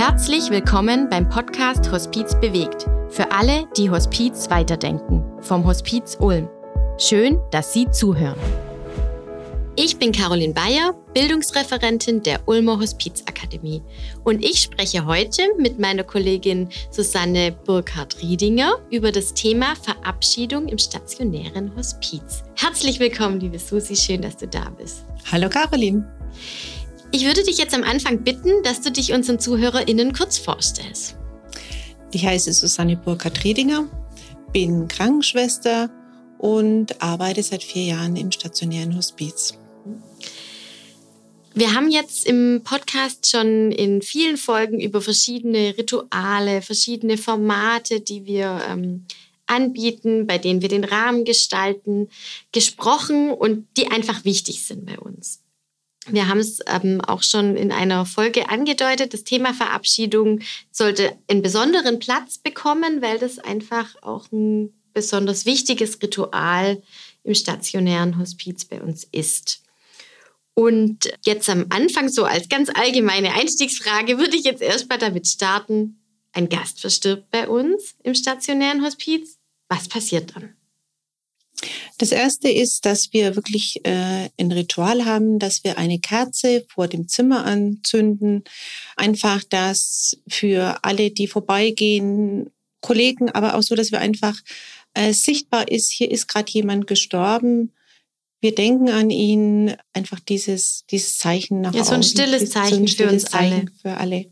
Herzlich willkommen beim Podcast Hospiz bewegt. Für alle, die Hospiz weiterdenken. Vom Hospiz Ulm. Schön, dass Sie zuhören. Ich bin Caroline Bayer, Bildungsreferentin der Ulmer Hospizakademie. Und ich spreche heute mit meiner Kollegin Susanne Burkhardt-Riedinger über das Thema Verabschiedung im stationären Hospiz. Herzlich willkommen, liebe Susi, schön, dass du da bist. Hallo Caroline. Ich würde dich jetzt am Anfang bitten, dass du dich unseren ZuhörerInnen kurz vorstellst. Ich heiße Susanne Burkhardt-Riedinger, bin Krankenschwester und arbeite seit 4 Jahren im stationären Hospiz. Wir haben jetzt im Podcast schon in vielen Folgen über verschiedene Rituale, verschiedene Formate, die wir anbieten, bei denen wir den Rahmen gestalten, gesprochen und die einfach wichtig sind bei uns. Wir haben es auch schon in einer Folge angedeutet, das Thema Verabschiedung sollte einen besonderen Platz bekommen, weil das einfach auch ein besonders wichtiges Ritual im stationären Hospiz bei uns ist. Und jetzt am Anfang, so als ganz allgemeine Einstiegsfrage, würde ich jetzt erstmal damit starten. Ein Gast verstirbt bei uns im stationären Hospiz. Was passiert dann? Das Erste ist, dass wir wirklich ein Ritual haben, dass wir eine Kerze vor dem Zimmer anzünden. Einfach das für alle, die vorbeigehen, Kollegen, aber auch so, dass wir einfach sichtbar ist, hier ist gerade jemand gestorben. Wir denken an ihn, einfach dieses Zeichen nach außen. Ja, so ein stilles Zeichen für uns alle. Für alle.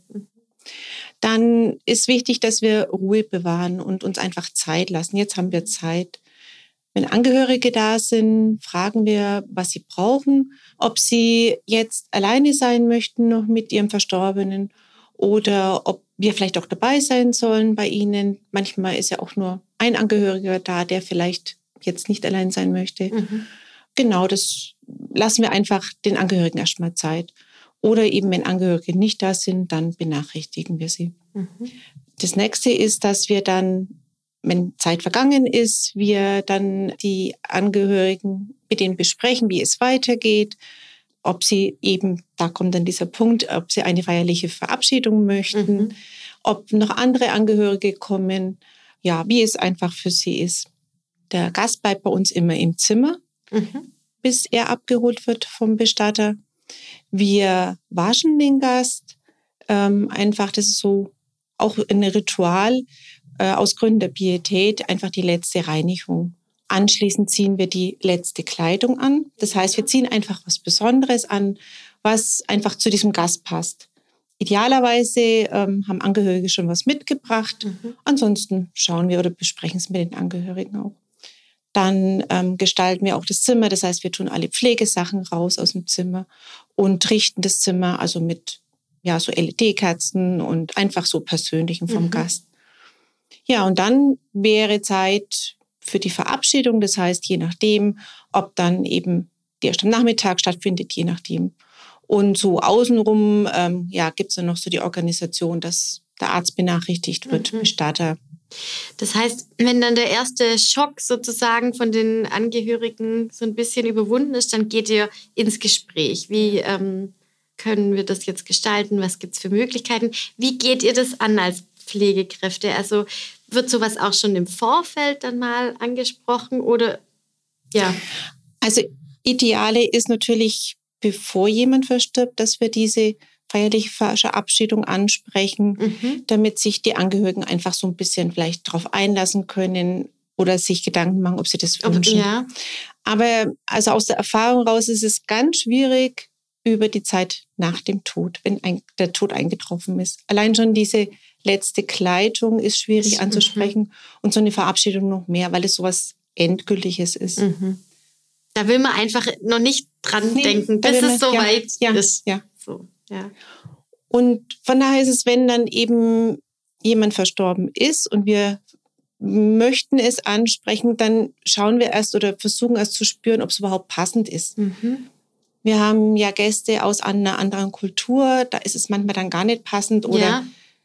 Dann ist wichtig, dass wir Ruhe bewahren und uns einfach Zeit lassen. Jetzt haben wir Zeit. Wenn Angehörige da sind, fragen wir, was sie brauchen, ob sie jetzt alleine sein möchten noch mit ihrem Verstorbenen oder ob wir vielleicht auch dabei sein sollen bei ihnen. Manchmal ist ja auch nur ein Angehöriger da, der vielleicht jetzt nicht allein sein möchte. Mhm. Genau, das lassen wir einfach den Angehörigen erstmal Zeit. Oder eben, wenn Angehörige nicht da sind, dann benachrichtigen wir sie. Mhm. Das nächste ist, dass wir dann, wenn Zeit vergangen ist, wir dann die Angehörigen mit denen besprechen, wie es weitergeht, ob sie eben, da kommt dann dieser Punkt, ob sie eine feierliche Verabschiedung möchten, ob noch andere Angehörige kommen, ja, wie es einfach für sie ist. Der Gast bleibt bei uns immer im Zimmer, bis er abgeholt wird vom Bestatter. Wir waschen den Gast, einfach, das ist so auch ein Ritual, aus Gründen der Pietät einfach die letzte Reinigung. Anschließend ziehen wir die letzte Kleidung an. Das heißt, wir ziehen einfach was Besonderes an, was einfach zu diesem Gast passt. Idealerweise haben Angehörige schon was mitgebracht. Ansonsten schauen wir oder besprechen es mit den Angehörigen auch. Dann gestalten wir auch das Zimmer. Das heißt, wir tun alle Pflegesachen raus aus dem Zimmer und richten das Zimmer also mit so LED-Kerzen und einfach so Persönlichem vom Gast. Ja, und dann wäre Zeit für die Verabschiedung. Das heißt, je nachdem, ob dann eben die erst am Nachmittag stattfindet, je nachdem. Und so außenrum gibt es dann noch so die Organisation, dass der Arzt benachrichtigt wird, Bestatter. Das heißt, wenn dann der erste Schock sozusagen von den Angehörigen so ein bisschen überwunden ist, dann geht ihr ins Gespräch. Wie können wir das jetzt gestalten? Was gibt es für Möglichkeiten? Wie geht ihr das an als Pflegekräfte? Also wird sowas auch schon im Vorfeld dann mal angesprochen oder ja? Also Ideale ist natürlich, bevor jemand verstirbt, dass wir diese feierliche Verabschiedung ansprechen, damit sich die Angehörigen einfach so ein bisschen vielleicht darauf einlassen können oder sich Gedanken machen, ob sie das wünschen. Ja. Aber also aus der Erfahrung raus ist es ganz schwierig über die Zeit nach dem Tod, wenn der Tod eingetroffen ist. Allein schon diese letzte Kleidung ist schwierig anzusprechen und so eine Verabschiedung noch mehr, weil es sowas Endgültiges ist. Da will man einfach noch nicht dran denken, bis es soweit ist. Ja. So, ja. Und von daher ist es, wenn dann eben jemand verstorben ist und wir möchten es ansprechen, dann schauen wir erst oder versuchen erst zu spüren, ob es überhaupt passend ist. Wir haben ja Gäste aus einer anderen Kultur, da ist es manchmal dann gar nicht passend oder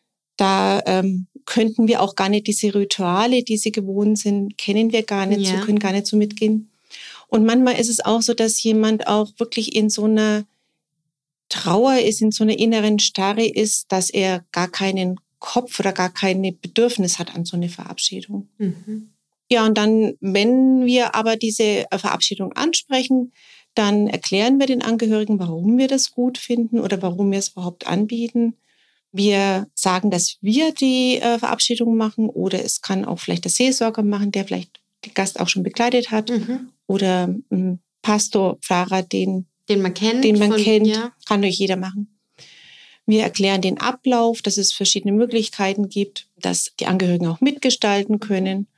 da könnten wir auch gar nicht diese Rituale, die sie gewohnt sind, kennen wir gar nicht, so können gar nicht so mitgehen. Und manchmal ist es auch so, dass jemand auch wirklich in so einer Trauer ist, in so einer inneren Starre ist, dass er gar keinen Kopf oder gar kein Bedürfnis hat an so eine Verabschiedung. Mhm. Ja, und dann, wenn wir aber diese Verabschiedung ansprechen, dann erklären wir den Angehörigen, warum wir das gut finden oder warum wir es überhaupt anbieten. Wir sagen, dass wir die Verabschiedung machen oder es kann auch vielleicht der Seelsorger machen, der vielleicht den Gast auch schon begleitet hat oder ein Pastor, Pfarrer, den man kennt, ja. Kann durch jeder machen. Wir erklären den Ablauf, dass es verschiedene Möglichkeiten gibt, dass die Angehörigen auch mitgestalten können.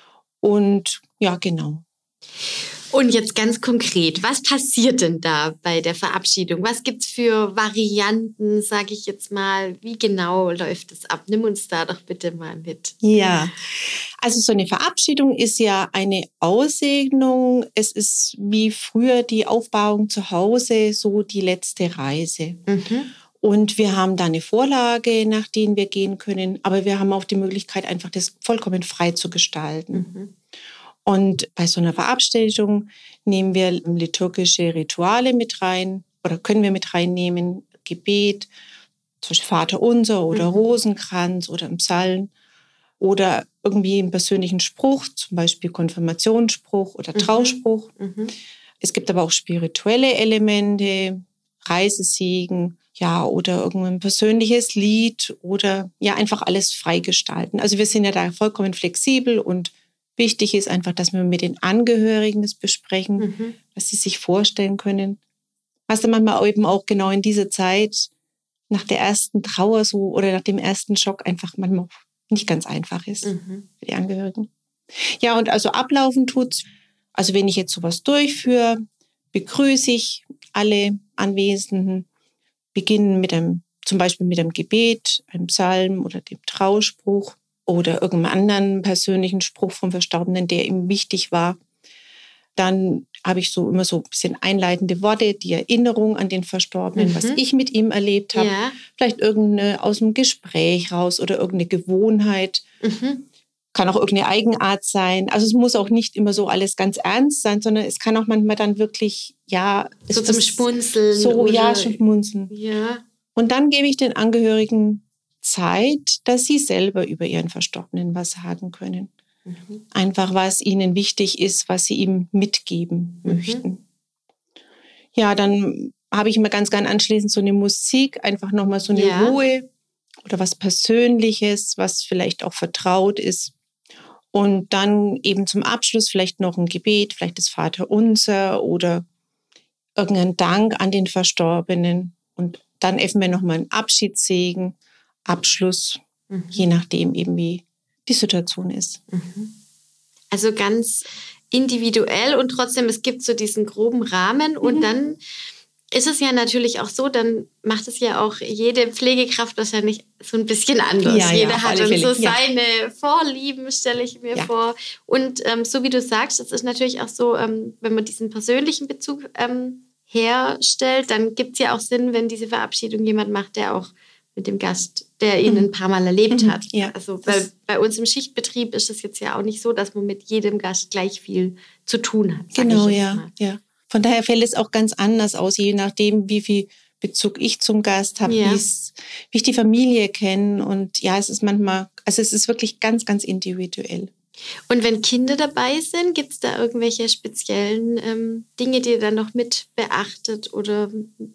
Und ja, genau. Und jetzt ganz konkret, was passiert denn da bei der Verabschiedung? Was gibt es für Varianten, sage ich jetzt mal? Wie genau läuft es ab? Nimm uns da doch bitte mal mit. Ja, also so eine Verabschiedung ist ja eine Aussegnung. Es ist wie früher die Aufbahrung zu Hause, so die letzte Reise. Und wir haben da eine Vorlage, nach denen wir gehen können, aber wir haben auch die Möglichkeit, einfach das vollkommen frei zu gestalten. Und bei so einer Verabschiedung nehmen wir liturgische Rituale mit rein oder können wir mit reinnehmen, Gebet, zum Beispiel Vaterunser oder Rosenkranz oder im Psalm oder irgendwie einen persönlichen Spruch, zum Beispiel Konfirmationsspruch oder Trauspruch. Es gibt aber auch spirituelle Elemente, Reisesegen, ja, oder irgendein persönliches Lied oder ja, einfach alles freigestalten. Also wir sind ja da vollkommen flexibel und wichtig ist einfach, dass wir mit den Angehörigen das besprechen, was sie sich vorstellen können. Was dann manchmal eben auch genau in dieser Zeit nach der ersten Trauer so oder nach dem ersten Schock einfach manchmal nicht ganz einfach ist für die Angehörigen. Ja, und also ablaufen tut's. Also wenn ich jetzt sowas durchführe, begrüße ich alle Anwesenden, beginnen zum Beispiel mit einem Gebet, einem Psalm oder dem Trauspruch oder irgendeinem anderen persönlichen Spruch vom Verstorbenen, der ihm wichtig war. Dann habe ich immer so ein bisschen einleitende Worte, die Erinnerung an den Verstorbenen, was ich mit ihm erlebt habe. Ja. Vielleicht irgendeine aus dem Gespräch raus oder irgendeine Gewohnheit. Kann auch irgendeine Eigenart sein. Also es muss auch nicht immer so alles ganz ernst sein, sondern es kann auch manchmal dann wirklich, ja... So zum Schmunzeln. So, ja, schmunzeln. Ja. Und dann gebe ich den Angehörigen Zeit, dass sie selber über ihren Verstorbenen was sagen können. Einfach, was ihnen wichtig ist, was sie ihm mitgeben möchten. Ja, dann habe ich immer ganz gern anschließend so eine Musik, einfach nochmal so eine Ruhe oder was Persönliches, was vielleicht auch vertraut ist. Und dann eben zum Abschluss vielleicht noch ein Gebet, vielleicht das Vaterunser oder irgendein Dank an den Verstorbenen. Und dann essen wir nochmal einen Abschiedssegen, Abschluss, je nachdem eben wie die Situation ist. Also ganz individuell und trotzdem, es gibt so diesen groben Rahmen und dann ist es ja natürlich auch so, dann macht es ja auch jede Pflegekraft wahrscheinlich so ein bisschen anders. Ja, Jeder hat dann so ja. seine Vorlieben, stelle ich mir vor. Und so wie du sagst, es ist natürlich auch so, wenn man diesen persönlichen Bezug herstellt, dann gibt es ja auch Sinn, wenn diese Verabschiedung jemand macht, der auch mit dem Gast, der ihn ein paar Mal erlebt hat. Ja. Also weil bei uns im Schichtbetrieb ist es jetzt ja auch nicht so, dass man mit jedem Gast gleich viel zu tun hat. Genau, ja. Von daher fällt es auch ganz anders aus, je nachdem, wie viel Bezug ich zum Gast habe, wie ich die Familie kenne. Und ja, es ist manchmal, also es ist wirklich ganz, ganz individuell. Und wenn Kinder dabei sind, gibt es da irgendwelche speziellen Dinge, die ihr dann noch mit beachtet oder...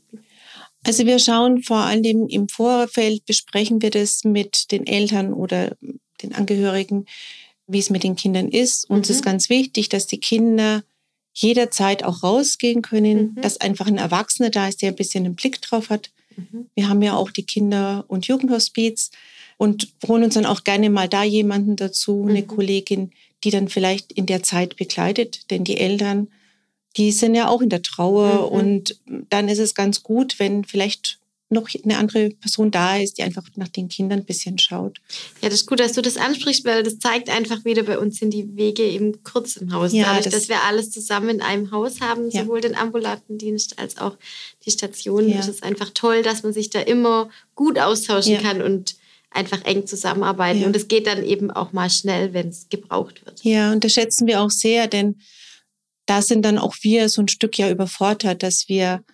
Also wir schauen vor allem im Vorfeld, besprechen wir das mit den Eltern oder den Angehörigen, wie es mit den Kindern ist. Uns ist ganz wichtig, dass die Kinder jederzeit auch rausgehen können, dass einfach ein Erwachsener da ist, der ein bisschen einen Blick drauf hat. Wir haben ja auch die Kinder- und Jugendhospiz und holen uns dann auch gerne mal da jemanden dazu, eine Kollegin, die dann vielleicht in der Zeit begleitet, denn die Eltern, die sind ja auch in der Trauer und dann ist es ganz gut, wenn vielleicht noch eine andere Person da ist, die einfach nach den Kindern ein bisschen schaut. Ja, das ist gut, dass du das ansprichst, weil das zeigt einfach wieder, bei uns sind die Wege eben kurz im Haus. Ja, dadurch, dass wir alles zusammen in einem Haus haben, sowohl den ambulanten Dienst als auch die Station, ist es einfach toll, dass man sich da immer gut austauschen kann und einfach eng zusammenarbeiten. Und es geht dann eben auch mal schnell, wenn es gebraucht wird. Ja, und das schätzen wir auch sehr, denn da sind dann auch wir so ein Stück überfordert, dass wir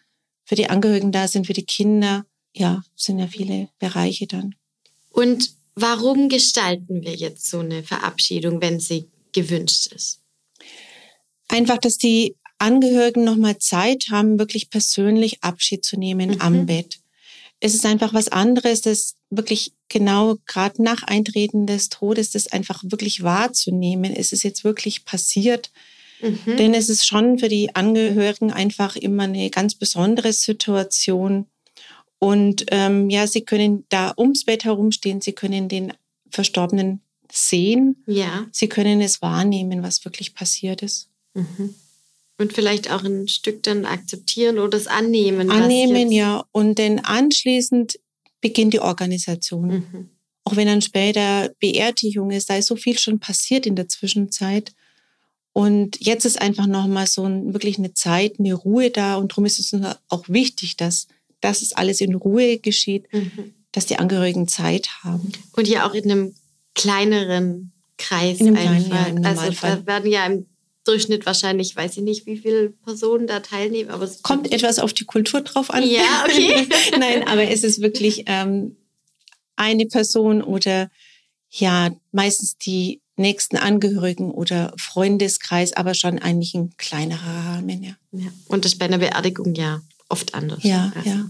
für die Angehörigen da sind, für die Kinder. Ja, sind ja viele Bereiche dann. Und warum gestalten wir jetzt so eine Verabschiedung, wenn sie gewünscht ist? Einfach, dass die Angehörigen nochmal Zeit haben, wirklich persönlich Abschied zu nehmen am Bett. Es ist einfach was anderes, das wirklich genau gerade nach Eintreten des Todes, das einfach wirklich wahrzunehmen. Es ist jetzt wirklich passiert. Denn es ist schon für die Angehörigen einfach immer eine ganz besondere Situation. Und sie können da ums Bett herumstehen, sie können den Verstorbenen sehen, sie können es wahrnehmen, was wirklich passiert ist. Und vielleicht auch ein Stück dann akzeptieren oder es annehmen. Annehmen, ja. Und dann anschließend beginnt die Organisation. Auch wenn dann später Beerdigung ist, da ist so viel schon passiert in der Zwischenzeit. Und jetzt ist einfach nochmal so wirklich eine Zeit, eine Ruhe da. Und darum ist es uns auch wichtig, dass es alles in Ruhe geschieht, dass die Angehörigen Zeit haben. Und ja auch in einem kleineren Kreis in einem einfach. Kleinen, ja, im also da werden ja im Durchschnitt wahrscheinlich, weiß ich nicht, wie viele Personen da teilnehmen. Aber es kommt etwas auf die Kultur drauf an. Ja, okay. Nein, aber es ist wirklich eine Person oder ja meistens die nächsten Angehörigen oder Freundeskreis, aber schon eigentlich ein kleinerer Rahmen. Ja. Und das ist bei einer Beerdigung ja oft anders. Ja.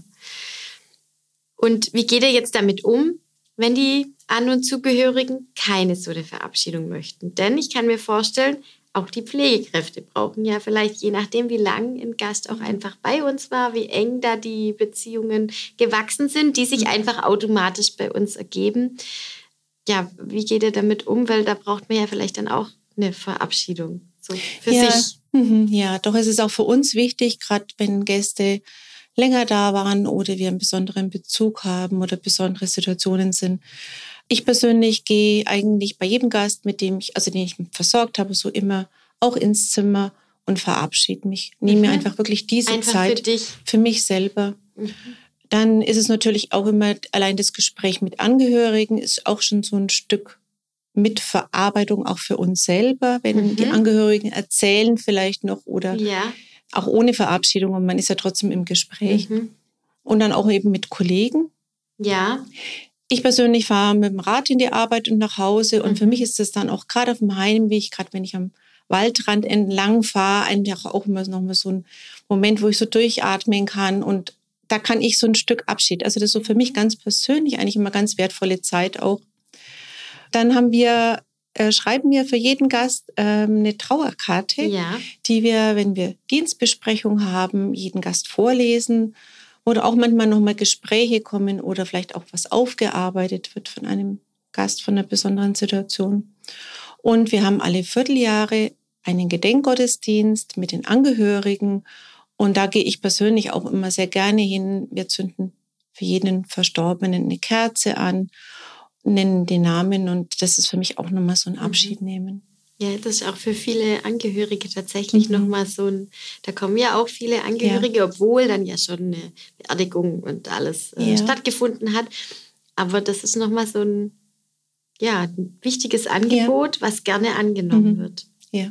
Und wie geht ihr jetzt damit um, wenn die An- und Zugehörigen keine so eine Verabschiedung möchten? Denn ich kann mir vorstellen, auch die Pflegekräfte brauchen ja vielleicht, je nachdem, wie lang ein Gast auch einfach bei uns war, wie eng da die Beziehungen gewachsen sind, die sich einfach automatisch bei uns ergeben. Ja, wie geht ihr damit um? Weil da braucht man ja vielleicht dann auch eine Verabschiedung so für sich. Ja, doch es ist auch für uns wichtig, gerade wenn Gäste länger da waren oder wir einen besonderen Bezug haben oder besondere Situationen sind. Ich persönlich gehe eigentlich bei jedem Gast, den ich versorgt habe, so immer auch ins Zimmer und verabschiede mich. Nehme mir einfach wirklich diese Zeit für mich selber. Dann ist es natürlich auch immer allein das Gespräch mit Angehörigen ist auch schon so ein Stück Mitverarbeitung auch für uns selber, wenn die Angehörigen erzählen vielleicht noch oder auch ohne Verabschiedung und man ist ja trotzdem im Gespräch. Und dann auch eben mit Kollegen. Ja. Ich persönlich fahre mit dem Rad in die Arbeit und nach Hause und für mich ist das dann auch gerade auf dem Heimweg, gerade wenn ich am Waldrand entlang fahre, einfach auch immer noch mal so ein Moment, wo ich so durchatmen kann und da kann ich so ein Stück Abschied. Also das ist so für mich ganz persönlich eigentlich immer ganz wertvolle Zeit auch. Dann schreiben wir für jeden Gast eine Trauerkarte, die wir, wenn wir Dienstbesprechung haben, jeden Gast vorlesen. Oder auch manchmal nochmal Gespräche kommen oder vielleicht auch was aufgearbeitet wird von einem Gast von einer besonderen Situation. Und wir haben alle Vierteljahre einen Gedenkgottesdienst mit den Angehörigen. Und da gehe ich persönlich auch immer sehr gerne hin. Wir zünden für jeden Verstorbenen eine Kerze an, nennen den Namen. Und das ist für mich auch nochmal so ein Abschied nehmen. Ja, das ist auch für viele Angehörige tatsächlich nochmal so ein, da kommen ja auch viele Angehörige, obwohl dann ja schon eine Beerdigung und alles stattgefunden hat. Aber das ist nochmal so ein wichtiges Angebot, was gerne angenommen wird. Ja.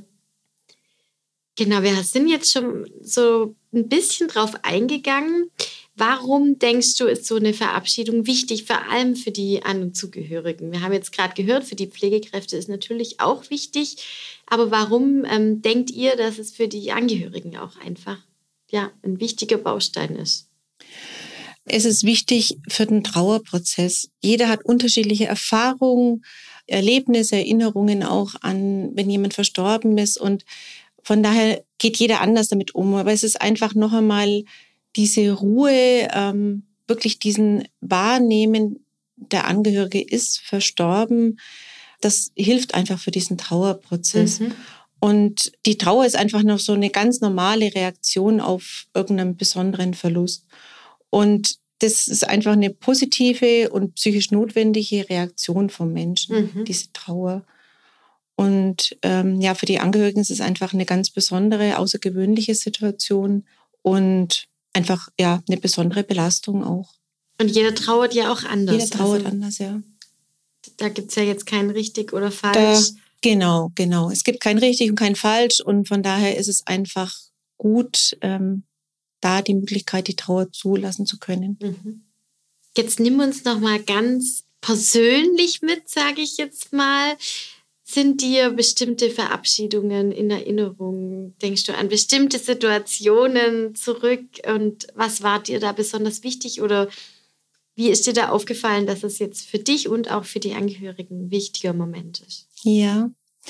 Genau, wir sind jetzt schon so ein bisschen drauf eingegangen. Warum denkst du, ist so eine Verabschiedung wichtig, vor allem für die An- und Zugehörigen? Wir haben jetzt gerade gehört, für die Pflegekräfte ist natürlich auch wichtig. Aber warum denkt ihr, dass es für die Angehörigen auch einfach ein wichtiger Baustein ist? Es ist wichtig für den Trauerprozess. Jeder hat unterschiedliche Erfahrungen, Erlebnisse, Erinnerungen auch an, wenn jemand verstorben ist. Und von daher geht jeder anders damit um. Aber es ist einfach noch einmal diese Ruhe, wirklich diesen Wahrnehmen, der Angehörige ist verstorben, das hilft einfach für diesen Trauerprozess. Und die Trauer ist einfach noch so eine ganz normale Reaktion auf irgendeinen besonderen Verlust. Und das ist einfach eine positive und psychisch notwendige Reaktion vom Menschen, diese Trauer. Und für die Angehörigen ist es einfach eine ganz besondere, außergewöhnliche Situation und einfach eine besondere Belastung auch. Und jeder trauert ja auch anders. Jeder trauert anders, ja. Da gibt es ja jetzt kein richtig oder falsch. Genau. Es gibt kein richtig und kein falsch und von daher ist es einfach gut, da die Möglichkeit, die Trauer zulassen zu können. Jetzt nimm uns noch mal ganz persönlich mit, sage ich jetzt mal. Sind dir bestimmte Verabschiedungen in Erinnerung? Denkst du an bestimmte Situationen zurück? Und was war dir da besonders wichtig? Oder wie ist dir da aufgefallen, dass es jetzt für dich und auch für die Angehörigen ein wichtiger Moment ist? Ja,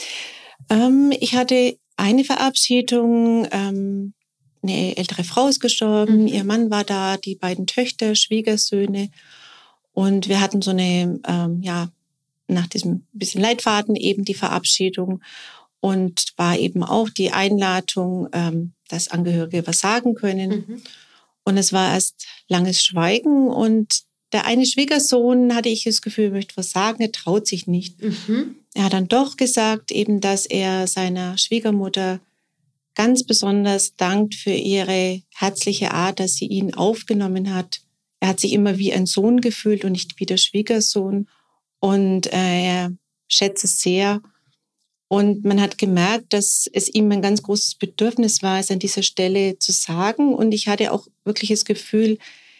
ich hatte eine Verabschiedung. Eine ältere Frau ist gestorben, ihr Mann war da, die beiden Töchter, Schwiegersöhne. Und wir hatten so eine, nach diesem bisschen Leitfaden eben die Verabschiedung. Und war eben auch die Einladung, dass Angehörige was sagen können. Und es war erst langes Schweigen. Und der eine Schwiegersohn, hatte ich das Gefühl, möchte was sagen, er traut sich nicht. Er hat dann doch gesagt, eben, dass er seiner Schwiegermutter ganz besonders dankt für ihre herzliche Art, dass sie ihn aufgenommen hat. Er hat sich immer wie ein Sohn gefühlt und nicht wie der Schwiegersohn. Und er schätzt es sehr. Und man hat gemerkt, dass es ihm ein ganz großes Bedürfnis war, es an dieser Stelle zu sagen. Und ich hatte auch wirklich das Gefühl,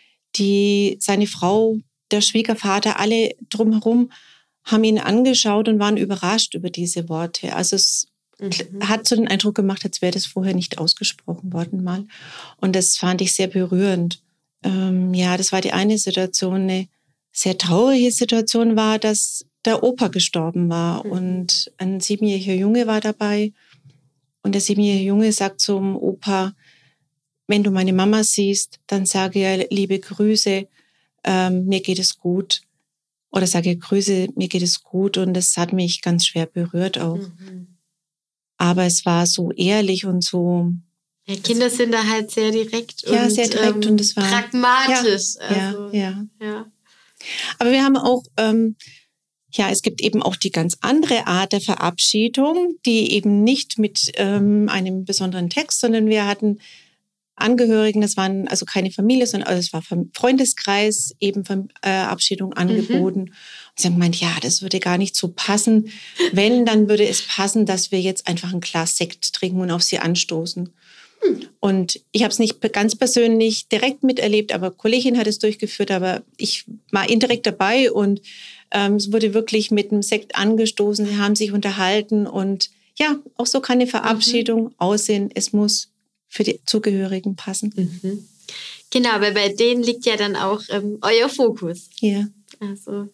seine Frau, der Schwiegervater, alle drumherum haben ihn angeschaut und waren überrascht über diese Worte. Also es hat so den Eindruck gemacht, als wäre das vorher nicht ausgesprochen worden mal. Und das fand ich sehr berührend. Das war die eine Situation. Eine sehr traurige Situation war, dass der Opa gestorben war und ein 7-jähriger Junge war dabei. Und der 7-jährige Junge sagt zum Opa, wenn du meine Mama siehst, dann sage ihr liebe Grüße, mir geht es gut. Oder sage ihr Grüße, mir geht es gut. Und das hat mich ganz schwer berührt auch. Aber es war so ehrlich und so. Ja, Kinder sind da halt sehr direkt und sehr direkt und es war pragmatisch. Ja. Aber wir haben auch, es gibt eben auch die ganz andere Art der Verabschiedung, die eben nicht mit einem besonderen Text, sondern wir hatten Angehörigen, das waren also keine Familie, sondern es war vom Freundeskreis eben Verabschiedung angeboten. Und sie haben gemeint, ja, das würde gar nicht so passen. Wenn, dann würde es passen, dass wir jetzt einfach ein Glas Sekt trinken und auf sie anstoßen. Und ich habe es nicht ganz persönlich direkt miterlebt, aber Kollegin hat es durchgeführt, aber ich war indirekt dabei und es wurde wirklich mit einem Sekt angestoßen, sie haben sich unterhalten und ja, auch so kann eine Verabschiedung aussehen. Es muss für die Zugehörigen passen. Genau, weil bei denen liegt ja dann auch euer Fokus. Ja. Also,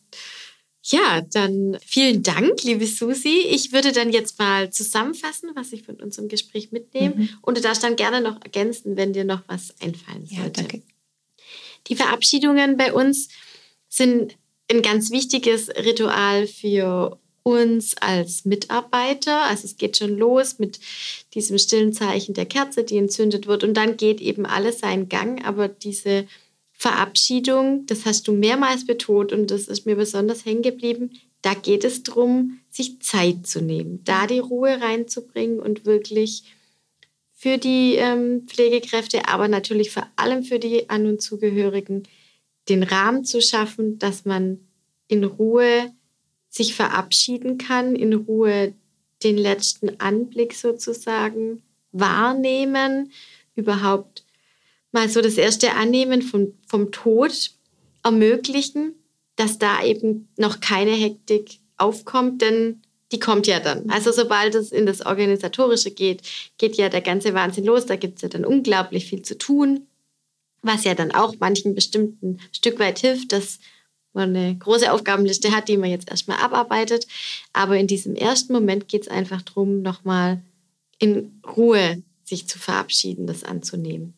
ja, dann vielen Dank, liebe Susi. Ich würde dann jetzt mal zusammenfassen, was ich von unserem Gespräch mitnehme. Und du darfst dann gerne noch ergänzen, wenn dir noch was einfallen sollte. Ja, danke. Die Verabschiedungen bei uns sind ein ganz wichtiges Ritual für uns als Mitarbeiter. Also es geht schon los mit diesem stillen Zeichen der Kerze, die entzündet wird. Und dann geht eben alles seinen Gang. Aber diese Verabschiedung, das hast du mehrmals betont und das ist mir besonders hängen geblieben. Da geht es darum, sich Zeit zu nehmen, da die Ruhe reinzubringen und wirklich für die Pflegekräfte, aber natürlich vor allem für die An- und Zugehörigen, den Rahmen zu schaffen, dass man in Ruhe sich verabschieden kann, in Ruhe den letzten Anblick sozusagen wahrnehmen, überhaupt mal so das erste Annehmen vom Tod ermöglichen, dass da eben noch keine Hektik aufkommt, denn die kommt ja dann. Also sobald es in das Organisatorische geht ja der ganze Wahnsinn los. Da gibt es ja dann unglaublich viel zu tun, was ja dann auch manchen bestimmten Stück weit hilft, dass man eine große Aufgabenliste hat, die man jetzt erstmal abarbeitet. Aber in diesem ersten Moment geht es einfach darum, nochmal in Ruhe sich zu verabschieden, das anzunehmen.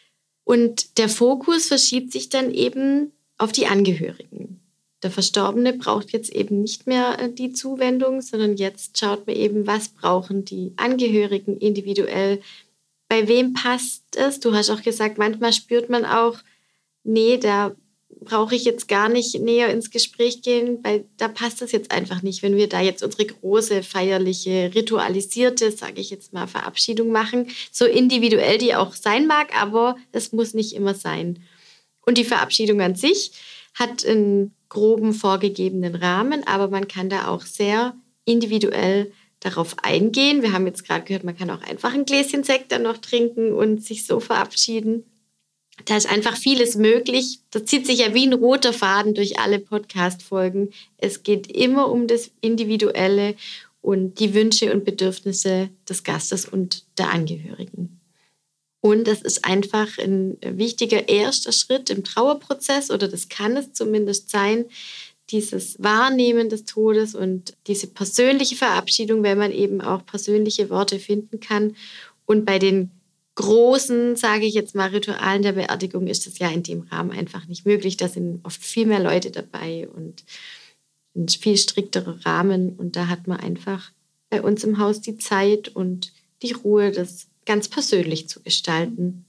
Und der Fokus verschiebt sich dann eben auf die Angehörigen. Der Verstorbene braucht jetzt eben nicht mehr die Zuwendung, sondern jetzt schaut man eben, was brauchen die Angehörigen individuell. Bei wem passt es? Du hast auch gesagt, manchmal spürt man auch, nee, da brauche ich jetzt gar nicht näher ins Gespräch gehen, weil da passt es jetzt einfach nicht, wenn wir da jetzt unsere große, feierliche, ritualisierte, sage ich jetzt mal, Verabschiedung machen. So individuell die auch sein mag, aber es muss nicht immer sein. Und die Verabschiedung an sich hat einen groben vorgegebenen Rahmen, aber man kann da auch sehr individuell darauf eingehen. Wir haben jetzt gerade gehört, man kann auch einfach ein Gläschen Sekt dann noch trinken und sich so verabschieden. Da ist einfach vieles möglich. Das zieht sich ja wie ein roter Faden durch alle Podcast-Folgen. Es geht immer um das Individuelle und die Wünsche und Bedürfnisse des Gastes und der Angehörigen. Und das ist einfach ein wichtiger erster Schritt im Trauerprozess, oder das kann es zumindest sein, dieses Wahrnehmen des Todes und diese persönliche Verabschiedung, wenn man eben auch persönliche Worte finden kann. Und bei den großen, sage ich jetzt mal, Ritualen der Beerdigung ist das ja in dem Rahmen einfach nicht möglich. Da sind oft viel mehr Leute dabei und ein viel strikterer Rahmen. Und da hat man einfach bei uns im Haus die Zeit und die Ruhe, das ganz persönlich zu gestalten.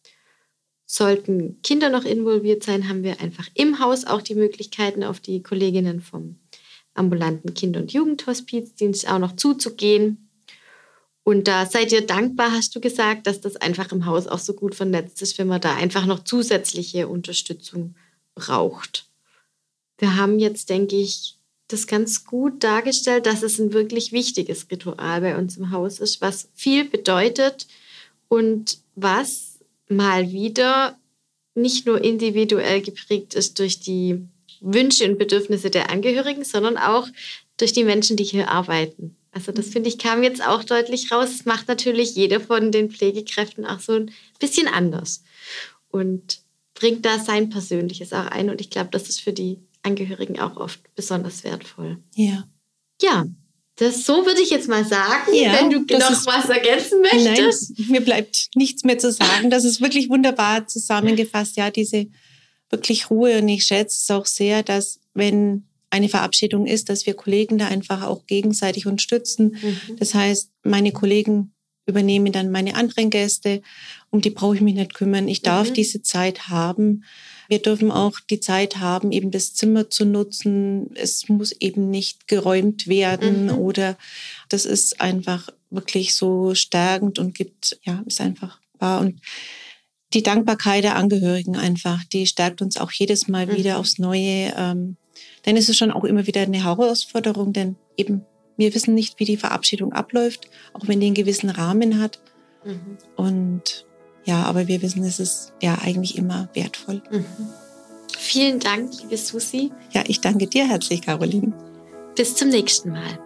Sollten Kinder noch involviert sein, haben wir einfach im Haus auch die Möglichkeiten, auf die Kolleginnen vom ambulanten Kinder- und Jugendhospizdienst auch noch zuzugehen. Und da seid ihr dankbar, hast du gesagt, dass das einfach im Haus auch so gut vernetzt ist, wenn man da einfach noch zusätzliche Unterstützung braucht. Wir haben jetzt, denke ich, das ganz gut dargestellt, dass es ein wirklich wichtiges Ritual bei uns im Haus ist, was viel bedeutet und was mal wieder nicht nur individuell geprägt ist durch die Wünsche und Bedürfnisse der Angehörigen, sondern auch durch die Menschen, die hier arbeiten. Also das, finde ich, kam jetzt auch deutlich raus. Das macht natürlich jeder von den Pflegekräften auch so ein bisschen anders und bringt da sein Persönliches auch ein. Und ich glaube, das ist für die Angehörigen auch oft besonders wertvoll. Ja. Ja, so würde ich jetzt mal sagen, Ja, wenn du noch was ergänzen möchtest. Nein, mir bleibt nichts mehr zu sagen. Das ist wirklich wunderbar zusammengefasst. Ja, diese wirklich Ruhe. Und ich schätze es auch sehr, dass wenn eine Verabschiedung ist, dass wir Kollegen da einfach auch gegenseitig unterstützen. Das heißt, meine Kollegen übernehmen dann meine anderen Gäste, um die brauche ich mich nicht kümmern. Ich darf diese Zeit haben. Wir dürfen auch die Zeit haben, eben das Zimmer zu nutzen. Es muss eben nicht geräumt werden oder das ist einfach wirklich so stärkend und ist einfach wahr. Und die Dankbarkeit der Angehörigen einfach, die stärkt uns auch jedes Mal wieder aufs Neue. Denn es ist schon auch immer wieder eine Herausforderung, denn eben wir wissen nicht, wie die Verabschiedung abläuft, auch wenn die einen gewissen Rahmen hat. Und ja, aber wir wissen, es ist ja eigentlich immer wertvoll. Vielen Dank, liebe Susi. Ja, ich danke dir herzlich, Caroline. Bis zum nächsten Mal.